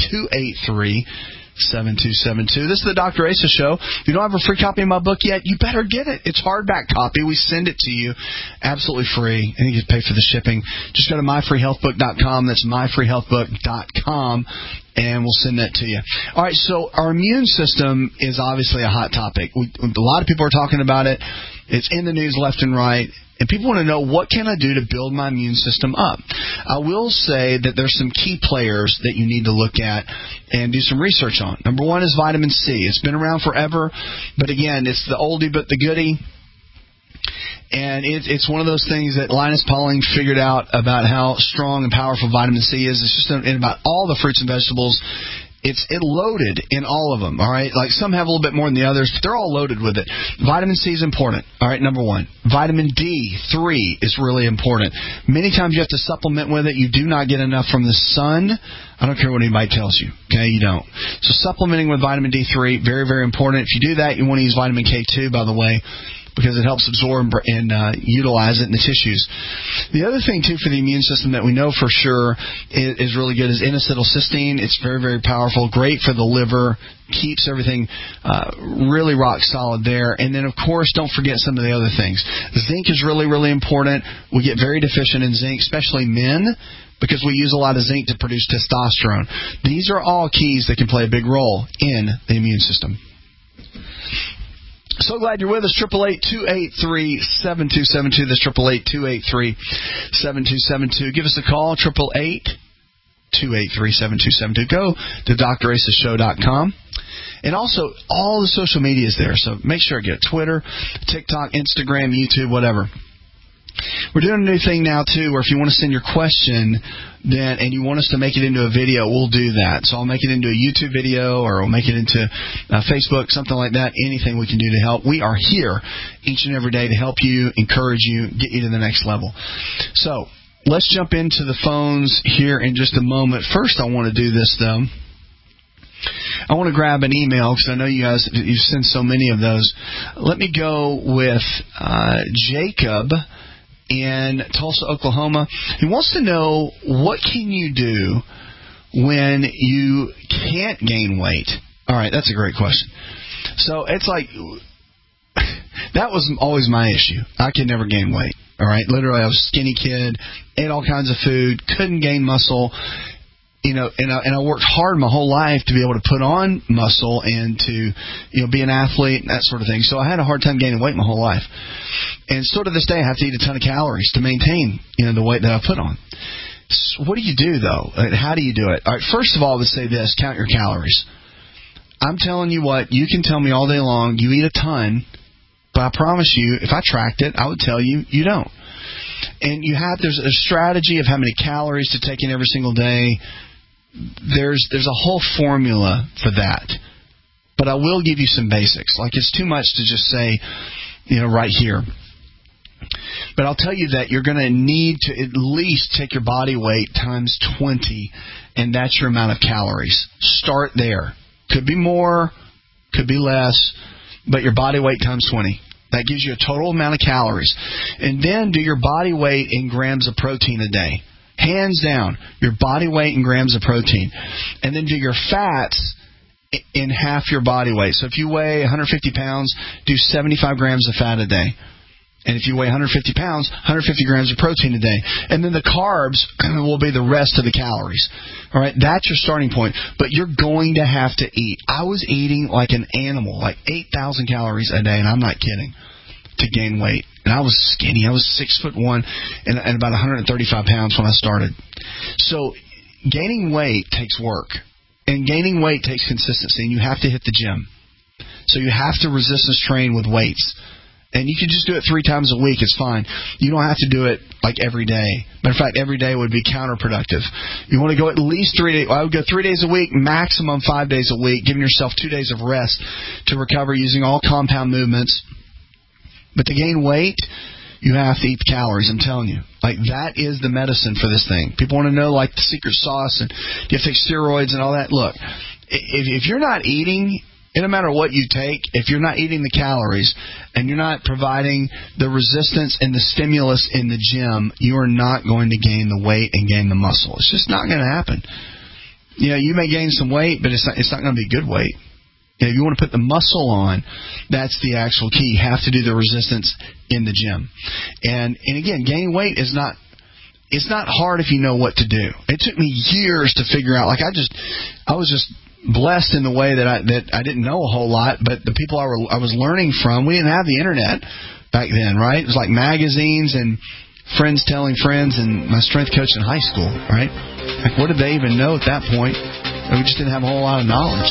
888-283-7272. This is the Dr. Asa Show. If you don't have a free copy of my book yet, you better get it. It's hardback copy. We send it to you absolutely free, and you get paid for the shipping. Just go to myfreehealthbook.com. That's myfreehealthbook.com, and we'll send that to you. All right, so our immune system is obviously a hot topic. A lot of people are talking about it. It's in the news left and right. And people want to know, what can I do to build my immune system up? I will say that there's some key players that you need to look at and do some research on. Number one is vitamin C. It's been around forever, but again, it's the oldie but the goodie. And it's one of those things that Linus Pauling figured out about how strong and powerful vitamin C is. It's just in about all the fruits and vegetables. It's loaded in all of them, all right? Like, some have a little bit more than the others, but they're all loaded with it. Vitamin C is important, all right, number one. Vitamin D3 is really important. Many times you have to supplement with it. You do not get enough from the sun. I don't care what anybody tells you, okay? You don't. So supplementing with vitamin D3, very, very important. If you do that, you want to use vitamin K2, by the way, because it helps absorb and utilize it in the tissues. The other thing, too, for the immune system that we know for sure is really good is N-acetylcysteine. It's very, very powerful, great for the liver, keeps everything really rock solid there. And then, of course, don't forget some of the other things. Zinc is really, really important. We get very deficient in zinc, especially men, because we use a lot of zinc to produce testosterone. These are all keys that can play a big role in the immune system. So glad you're with us. 888-283-7272. That's 888-283-7272. Give us a call. 888-283-7272. Go to draceshow.com. And also, all the social media is there. So make sure you get Twitter, TikTok, Instagram, YouTube, whatever. We're doing a new thing now, too, where if you want to send your question and you want us to make it into a video, we'll do that. So I'll make it into a YouTube video or we'll make it into Facebook, something like that, anything we can do to help. We are here each and every day to help you, encourage you, get you to the next level. So let's jump into the phones here in just a moment. First, I want to do this, though. I want to grab an email because I know you guys, you send so many of those. Let me go with Jacob in Tulsa, Oklahoma. He wants to know, what can you do when you can't gain weight? All right, that's a great question. So it's like, that was always my issue. I could never gain weight. All right, literally, I was a skinny kid, ate all kinds of food, couldn't gain muscle. You know, and I worked hard my whole life to be able to put on muscle and to, you know, be an athlete and that sort of thing. So I had a hard time gaining weight my whole life. And still to this day, I have to eat a ton of calories to maintain, you know, the weight that I put on. So what do you do, though? How do you do it? All right, first of all, I would say this: count your calories. I'm telling you what, you can tell me all day long you eat a ton, but I promise you, if I tracked it, I would tell you you don't. And there's a strategy of how many calories to take in every single day. There's a whole formula for that. But I will give you some basics. Like, it's too much to just say, you know, right here. But I'll tell you that you're going to need to at least take your body weight times 20, and that's your amount of calories. Start there. Could be more, could be less, but your body weight times 20. That gives you a total amount of calories. And then do your body weight in grams of protein a day. Hands down, your body weight in grams of protein. And then do your fats in half your body weight. So if you weigh 150 pounds, do 75 grams of fat a day. And if you weigh 150 pounds, 150 grams of protein a day. And then the carbs will be the rest of the calories. All right, that's your starting point. But you're going to have to eat. I was eating like an animal, like 8,000 calories a day, and I'm not kidding, to gain weight. And I was skinny. I was 6'1" and about 135 pounds when I started. So gaining weight takes work. And gaining weight takes consistency. And you have to hit the gym. So you have to resistance train with weights. And you can just do it 3 times a week. It's fine. You don't have to do it like every day. Matter of fact, every day would be counterproductive. You want to go at least 3 days. I would go 3 days a week, maximum 5 days a week, giving yourself 2 days of rest to recover using all compound movements. But to gain weight, you have to eat calories, I'm telling you. Like, that is the medicine for this thing. People want to know, like, the secret sauce and do you have to take steroids and all that. Look, if you're not eating, it doesn't matter what you take, if you're not eating the calories and you're not providing the resistance and the stimulus in the gym, you are not going to gain the weight and gain the muscle. It's just not going to happen. You know, you may gain some weight, but it's not going to be good weight. If you want to put the muscle on, that's the actual key. You have to do the resistance in the gym. And again, gaining weight is not, it's not hard if you know what to do. It took me years to figure out. Like, I was just blessed in the way that I didn't know a whole lot, but the people I was learning from, we didn't have the internet back then, right? It was like magazines and friends telling friends and my strength coach in high school, right? Like, what did they even know at that point? We just didn't have a whole lot of knowledge.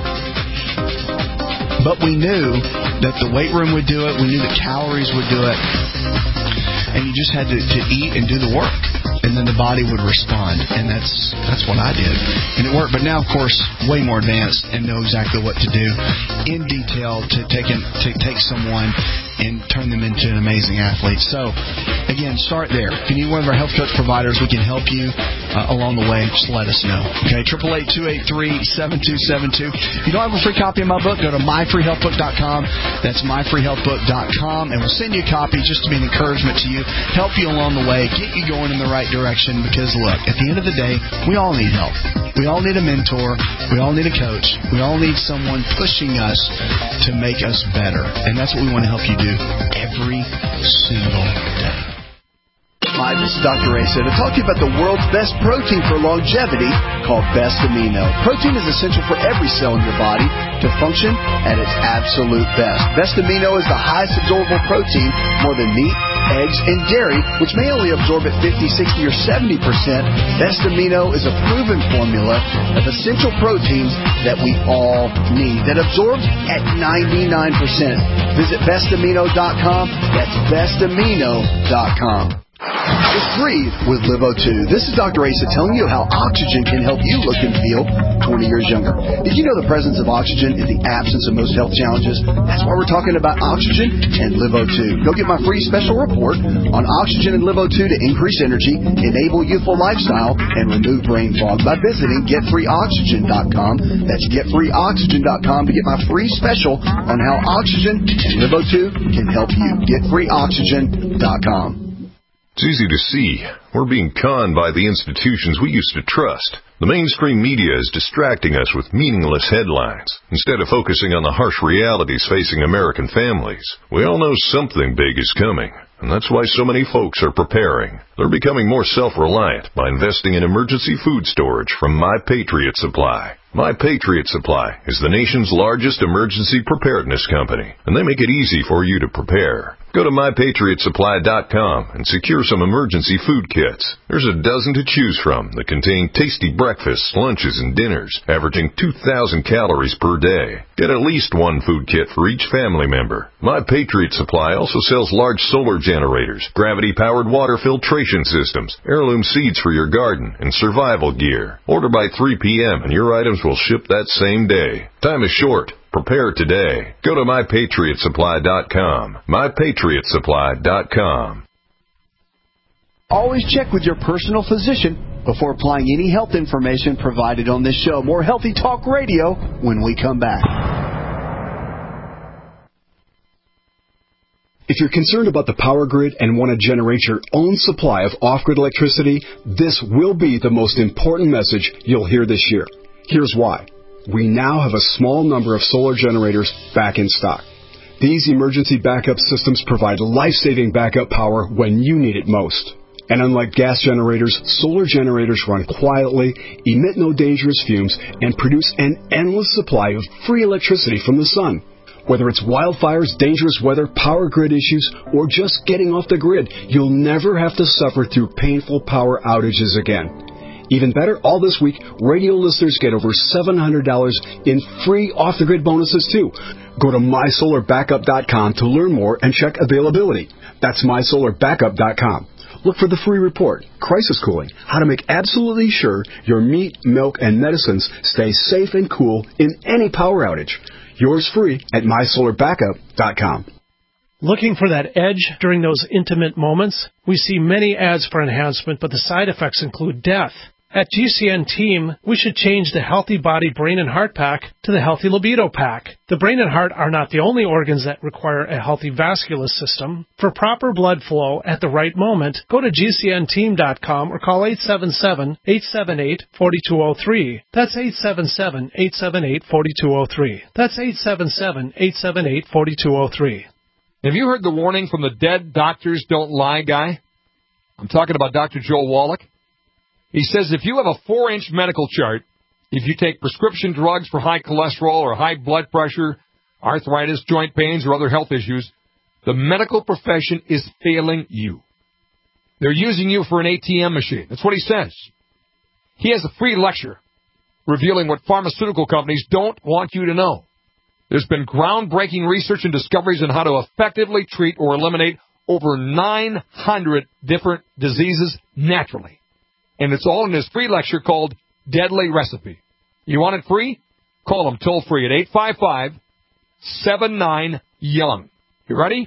But we knew that the weight room would do it. We knew that calories would do it. And you just had to eat and do the work. And then the body would respond. And that's what I did. And it worked. But now, of course, way more advanced and know exactly what to do in detail to take someone and turn them into an amazing athlete. So, again, start there. If you need one of our health coach providers, we can help you along the way. Just let us know. Okay, 888-283-7272. If you don't have a free copy of my book, go to myfreehealthbook.com. That's myfreehealthbook.com. And we'll send you a copy just to be an encouragement to you, help you along the way, get you going in the right direction. Because, look, at the end of the day, we all need help. We all need a mentor. We all need a coach. We all need someone pushing us to make us better. And that's what we want to help you do every single day. Hi, this is Dr. Asa to talk to you about the world's best protein for longevity called Best Amino. Protein is essential for every cell in your body to function at its absolute best. Best Amino is the highest absorbable protein, more than meat, eggs, and dairy, which may only absorb at 50, 60, or 70%. Best Amino is a proven formula of essential proteins that we all need that absorbs at 99%. Visit bestamino.com. That's bestamino.com. It's Breathe with Livo2. This is Dr. Asa telling you how oxygen can help you look and feel 20 years younger. Did you know the presence of oxygen is the absence of most health challenges? That's why we're talking about oxygen and Livo2. Go get my free special report on oxygen and Livo2 to increase energy, enable youthful lifestyle, and remove brain fog by visiting getfreeoxygen.com. That's getfreeoxygen.com to get my free special on how oxygen and Livo2 can help you. Getfreeoxygen.com. It's easy to see. We're being conned by the institutions we used to trust. The mainstream media is distracting us with meaningless headlines instead of focusing on the harsh realities facing American families. We all know something big is coming, and that's why so many folks are preparing. They're becoming more self-reliant by investing in emergency food storage from My Patriot Supply. My Patriot Supply is the nation's largest emergency preparedness company, and they make it easy for you to prepare. Go to MyPatriotSupply.com and secure some emergency food kits. There's a dozen to choose from that contain tasty breakfasts, lunches, and dinners, averaging 2,000 calories per day. Get at least one food kit for each family member. My Patriot Supply also sells large solar generators, gravity-powered water filtration systems, heirloom seeds for your garden, and survival gear. Order by 3 p.m. and your items will ship that same day. Time is short. Prepare today. Go to MyPatriotSupply.com. MyPatriotSupply.com. Always check with your personal physician before applying any health information provided on this show. More Healthy Talk Radio when we come back. If you're concerned about the power grid and want to generate your own supply of off-grid electricity, this will be the most important message you'll hear this year. Here's why. We now have a small number of solar generators back in stock. These emergency backup systems provide life-saving backup power when you need it most. And unlike gas generators, solar generators run quietly, emit no dangerous fumes, and produce an endless supply of free electricity from the sun. Whether it's wildfires, dangerous weather, power grid issues, or just getting off the grid, you'll never have to suffer through painful power outages again. Even better, all this week, radio listeners get over $700 in free off-the-grid bonuses, too. Go to MySolarBackup.com to learn more and check availability. That's MySolarBackup.com. Look for the free report, Crisis Cooling, how to make absolutely sure your meat, milk, and medicines stay safe and cool in any power outage. Yours free at MySolarBackup.com. Looking for that edge during those intimate moments? We see many ads for enhancement, but the side effects include death. At GCN Team, we should change the Healthy Body, Brain, and Heart Pack to the Healthy Libido Pack. The brain and heart are not the only organs that require a healthy vascular system. For proper blood flow at the right moment, go to GCNteam.com or call 877-878-4203. That's 877-878-4203. That's 877-878-4203. Have you heard the warning from the Dead Doctors Don't Lie guy? I'm talking about Dr. Joel Wallach. He says if you have a 4-inch medical chart, if you take prescription drugs for high cholesterol or high blood pressure, arthritis, joint pains, or other health issues, the medical profession is failing you. They're using you for an ATM machine. That's what he says. He has a free lecture revealing what pharmaceutical companies don't want you to know. There's been groundbreaking research and discoveries on how to effectively treat or eliminate over 900 different diseases naturally. And it's all in his free lecture called Deadly Recipe. You want it free? Call him toll-free at 855-79-YOUNG. You ready?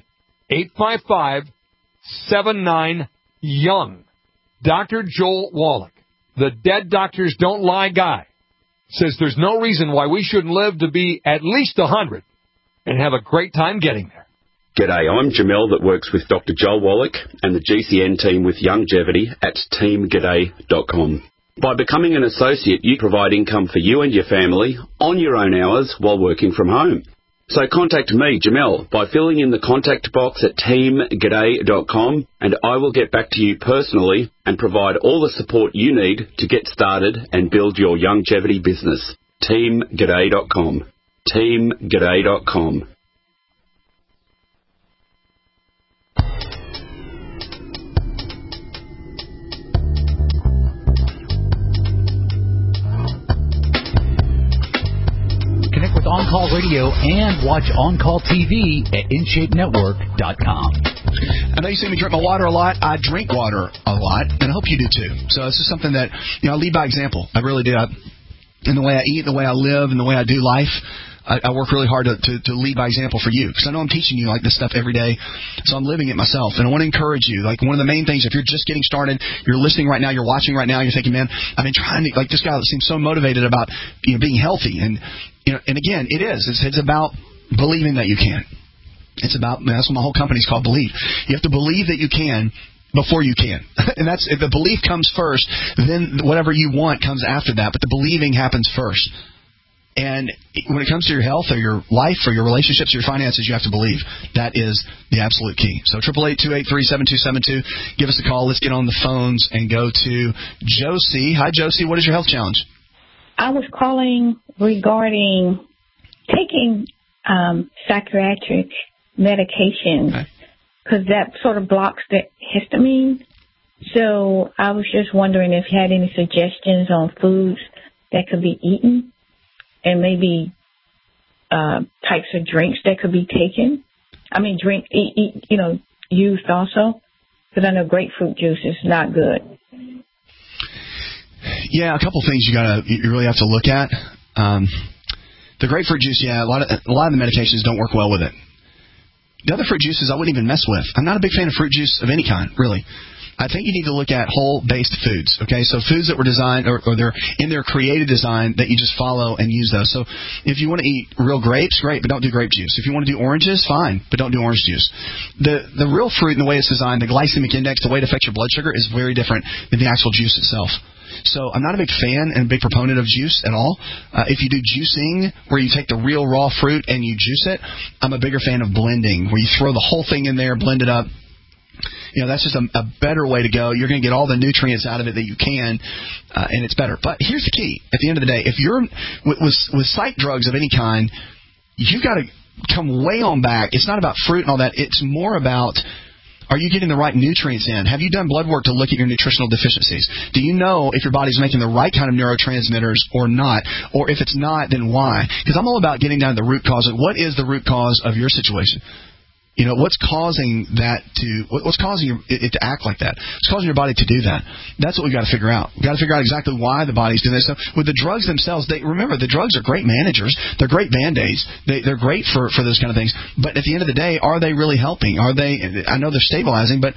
855-79-YOUNG. Dr. Joel Wallach, the Dead Doctors Don't Lie guy, says there's no reason why we shouldn't live to be at least 100 and have a great time getting there. G'day, I'm Jamel that works with Dr. Joel Wallach and the GCN team with Youngevity at teamg'day.com. By becoming an associate, you provide income for you and your family on your own hours while working from home. So contact me, Jamel, by filling in the contact box at teamg'day.com, and I will get back to you personally and provide all the support you need to get started and build your longevity business. teamg'day.com. teamg'day.com. Connect with On Call Radio and watch On Call TV at InShapeNetwork.com. I know you see me drink my water a lot. I drink water a lot, and I hope you do too. So this is something that, I lead by example. I really do. In the way I eat, the way I live, and the way I do life, I work really hard to lead by example for you, because I know I'm teaching you like this stuff every day, so I'm living it myself. And I want to encourage you. Like, one of the main things, if you're just getting started, you're listening right now, you're watching right now, you're thinking, man, I've been trying to, like, this guy seems so motivated about being healthy. And and again, it's about believing that you can. It's about, that's what my whole company's called, Believe. You have to believe that you can before you can. And that's, if the belief comes first, then whatever you want comes after that. But the believing happens first. And when it comes to your health or your life or your relationships or your finances, you have to believe. That is the absolute key. So 888-283-7272. Give us a call. Let's get on the phones and go to Josie. Hi, Josie. What is your health challenge? I was calling regarding taking psychiatric medication, because that sort of blocks the histamine. So I was just wondering if you had any suggestions on foods that could be eaten, and maybe types of drinks that could be taken. I mean, used also, because I know grapefruit juice is not good. Yeah, a couple things you really have to look at. The grapefruit juice, a lot of the medications don't work well with it. The other fruit juices I wouldn't even mess with. I'm not a big fan of fruit juice of any kind, really. I think you need to look at whole-based foods, okay? So foods that were designed, or they're in their created design, that you just follow and use those. So if you want to eat real grapes, great, but don't do grape juice. If you want to do oranges, fine, but don't do orange juice. The real fruit and the way it's designed, the glycemic index, the way it affects your blood sugar is very different than the actual juice itself. So I'm not a big fan and a big proponent of juice at all. If you do juicing, where you take the real raw fruit and you juice it, I'm a bigger fan of blending, where you throw the whole thing in there, blend it up. That's just a better way to go. You're going to get all the nutrients out of it that you can, and it's better. But here's the key. At the end of the day, if you're with psych drugs of any kind, you've got to come way on back. It's not about fruit and all that. It's more about, are you getting the right nutrients in? Have you done blood work to look at your nutritional deficiencies? Do you know if your body's making the right kind of neurotransmitters or not? Or if it's not, then why? Because I'm all about getting down to the root cause. What is the root cause of your situation? What's causing what's causing it to act like that? What's causing your body to do that? That's what we've got to figure out. We've got to figure out exactly why the body's doing this. So with the drugs themselves, remember, the drugs are great managers. They're great Band-Aids. They're great for those kind of things. But at the end of the day, are they really helping? I know they're stabilizing, but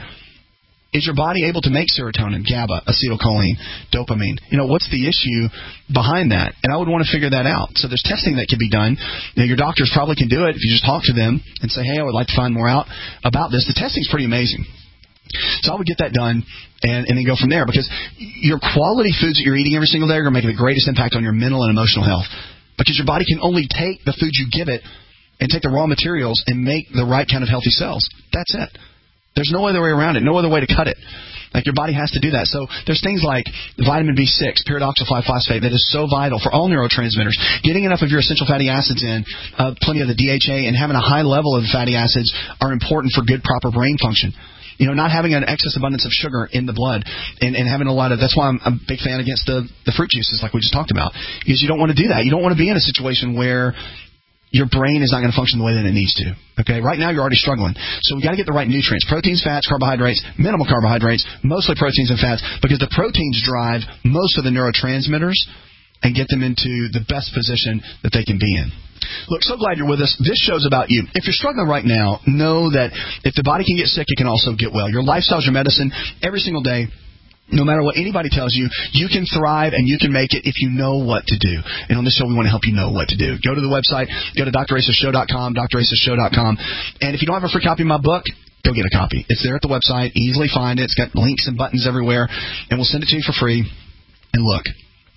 is your body able to make serotonin, GABA, acetylcholine, dopamine? What's the issue behind that? And I would want to figure that out. So there's testing that can be done. Your doctors probably can do it if you just talk to them and say, hey, I would like to find more out about this. The testing's pretty amazing. So I would get that done and then go from there, because your quality foods that you're eating every single day are going to make the greatest impact on your mental and emotional health, because your body can only take the food you give it and take the raw materials and make the right kind of healthy cells. That's it. There's no other way around it, no other way to cut it. Like, your body has to do that. So there's things like vitamin B6, pyridoxal 5-phosphate, that is so vital for all neurotransmitters. Getting enough of your essential fatty acids in, plenty of the DHA, and having a high level of fatty acids are important for good, proper brain function. Not having an excess abundance of sugar in the blood and having a lot of, that's why I'm a big fan against the fruit juices like we just talked about, because you don't want to do that. You don't want to be in a situation where your brain is not going to function the way that it needs to. Okay, right now you're already struggling. So we've got to get the right nutrients: proteins, fats, carbohydrates, minimal carbohydrates, mostly proteins and fats, because the proteins drive most of the neurotransmitters and get them into the best position that they can be in. Look, so glad you're with us. This show's about you. If you're struggling right now, know that if the body can get sick, it can also get well. Your lifestyle's your medicine every single day. No matter what anybody tells you, you can thrive and you can make it if you know what to do. And on this show, we want to help you know what to do. Go to the website, go to draceshow.com, draceshow.com. And if you don't have a free copy of my book, go get a copy. It's there at the website. Easily find it. It's got links and buttons everywhere. And we'll send it to you for free. And look,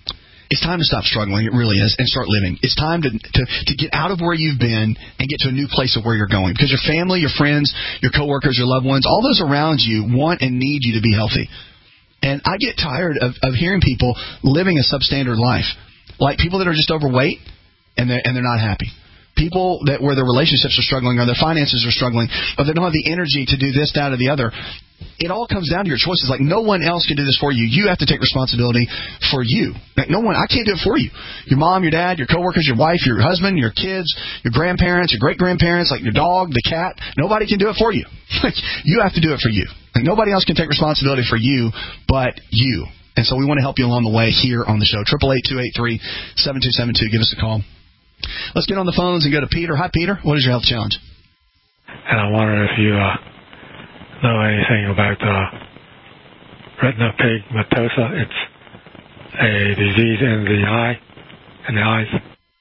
It's time to stop struggling. It really is, and start living. It's time to get out of where you've been and get to a new place of where you're going. Because your family, your friends, your coworkers, your loved ones, all those around you want and need you to be healthy. And I get tired of hearing people living a substandard life, like people that are just overweight and they're not happy. People where their relationships are struggling or their finances are struggling or they don't have the energy to do this, that, or the other. It all comes down to your choices. Like, no one else can do this for you. You have to take responsibility for you. Like, no one, I can't do it for you. Your mom, your dad, your coworkers, your wife, your husband, your kids, your grandparents, your great-grandparents, like your dog, the cat. Nobody can do it for you. Like, you have to do it for you. Like, nobody else can take responsibility for you but you. And so we want to help you along the way here on the show. 888-283-7272. Give us a call. Let's get on the phones and go to Peter. Hi, Peter. What is your health challenge? And I wonder if you know anything about retinopigmentosa. It's a disease in the eyes.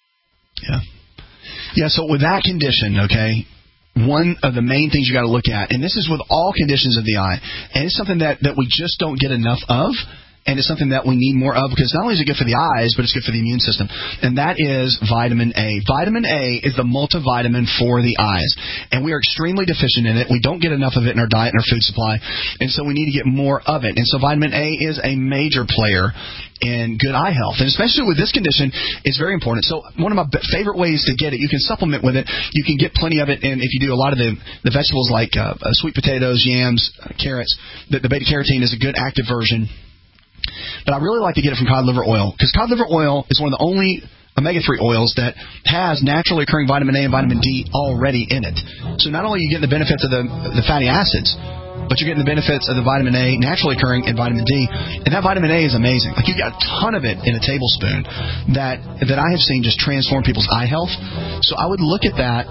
Yeah, so with that condition, okay, one of the main things you got to look at, and this is with all conditions of the eye, and it's something that we just don't get enough of. And it's something that we need more of because not only is it good for the eyes, but it's good for the immune system. And that is vitamin A. Vitamin A is the multivitamin for the eyes. And we are extremely deficient in it. We don't get enough of it in our diet and our food supply. And so we need to get more of it. And so vitamin A is a major player in good eye health. And especially with this condition, it's very important. So one of my favorite ways to get it, you can supplement with it. You can get plenty of it. And if you do a lot of the vegetables like sweet potatoes, yams, carrots, the beta-carotene is a good active version. But I really like to get it from cod liver oil because cod liver oil is one of the only omega-3 oils that has naturally occurring vitamin A and vitamin D already in it. So not only are you getting the benefits of the fatty acids, but you're getting the benefits of the vitamin A naturally occurring in vitamin D. And that vitamin A is amazing. Like, you got a ton of it in a tablespoon that I have seen just transform people's eye health. So I would look at that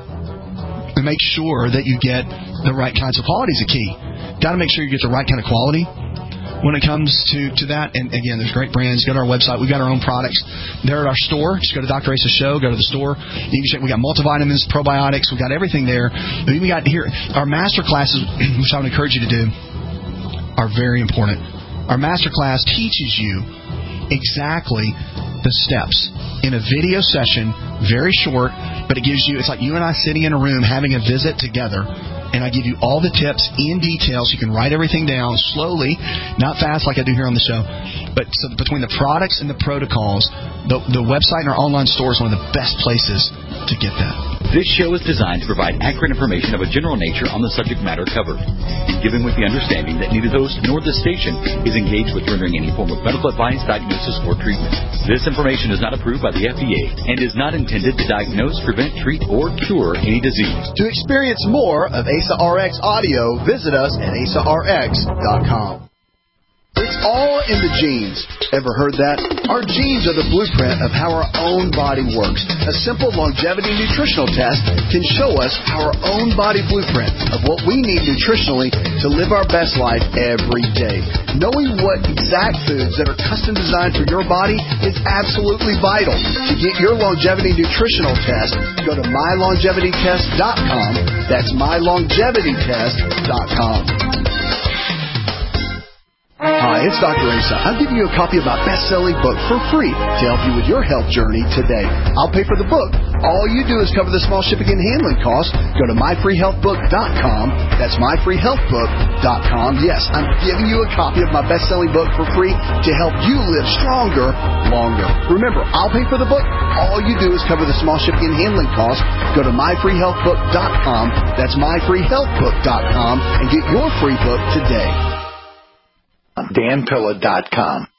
and make sure that you get the right kinds of quality is the key. Got to make sure you get the right kind of quality when it comes to that. And again, there's great brands. Go to our website. We've got our own products. They're at our store. Just go to Dr. Asa's show. Go to the store. You can check. We got multivitamins, probiotics. We've got everything there. We got here our master classes, which I would encourage you to do, are very important. Our master class teaches you exactly the steps in a video session, very short, but it gives you, it's like you and I sitting in a room having a visit together. And I give you all the tips in detail so you can write everything down slowly, not fast like I do here on the show. But so between the products and the protocols, the website and our online store is one of the best places to get that. This show is designed to provide accurate information of a general nature on the subject matter covered, given with the understanding that neither the host nor the station is engaged with rendering any form of medical advice, diagnosis, or treatment. This information is not approved by the FDA and is not intended to diagnose, prevent, treat, or cure any disease. To experience more of Asa RX audio, visit us at asarx.com. It's all in the genes. Ever heard that? Our genes are the blueprint of how our own body works. A simple longevity nutritional test can show us our own body blueprint of what we need nutritionally to live our best life every day. Knowing what exact foods that are custom designed for your body is absolutely vital. To get your longevity nutritional test, go to mylongevitytest.com. That's mylongevitytest.com. Hi, it's Dr. Asa. I'm giving you a copy of my best-selling book for free to help you with your health journey today. I'll pay for the book. All you do is cover the small shipping and handling costs. Go to myfreehealthbook.com. That's myfreehealthbook.com. Yes, I'm giving you a copy of my best-selling book for free to help you live stronger, longer. Remember, I'll pay for the book. All you do is cover the small shipping and handling costs. Go to myfreehealthbook.com. That's myfreehealthbook.com and get your free book today. danpilla.com.